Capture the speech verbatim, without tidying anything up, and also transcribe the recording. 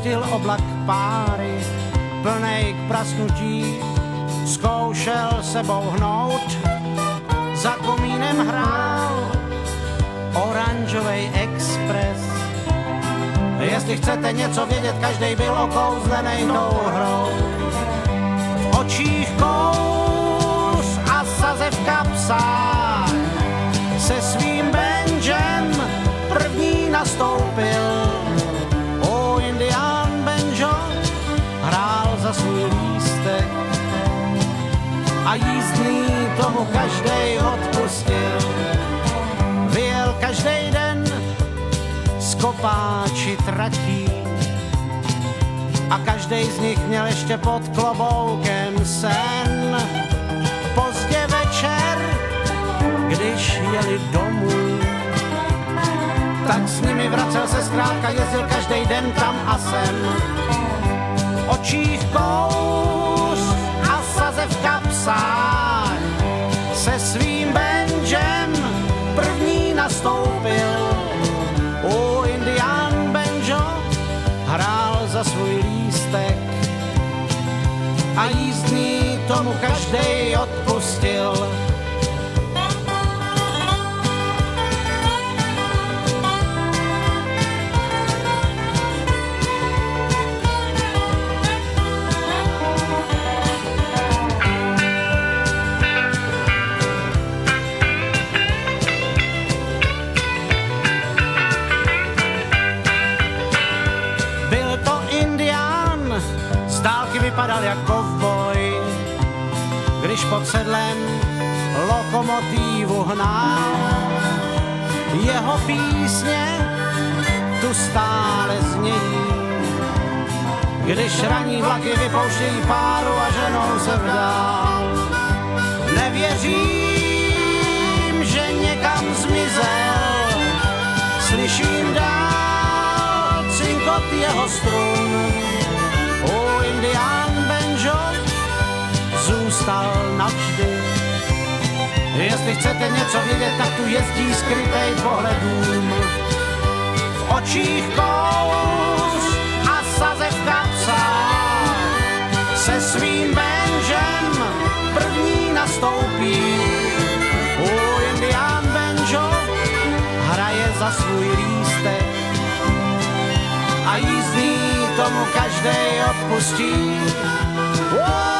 pustil oblak páry, plnej k prasknutí, zkoušel sebou hnout, za komínem hrál oranžovej expres. Jestli chcete něco vědět, každej byl okouzlenej tou hrou. V očích kouř a saze v kapsách se svým banjem první nastoupil. O, indián banjo hrál za svůj lístek a jízdný tomu každej odpustil. Vyjel každej den z kopáči tratí a každej z nich měl ještě pod kloboukem sen. Pozdě večer, když jeli domů, tak s nimi vracel se zkrátka, jezdil každej den tam a sem. V očích kouř a saze v kapsách se svým banjem první nastoupil. O, indián banjo hrál za svůj lístek a jízdný tomu každej odpustil. Vypadal jak kovboj, když pod sedlem lokomotívu hnal. Jeho písně tu stále znějí, když ranní vlaky vypouštějí páru a ženou se vdál. Nevěřím, že někam zmizel, slyším dál cinkot jeho strun. O, indián banjo zůstal navždy. Jestli chcete něco vědět, tak tu jezdí skrytej pohledům. V očích kouř a saze v kapsách se svým banjem první nastoupí. O, indián banjo hraje za svůj lístek a jízdný tomu každej odpustí. Oh!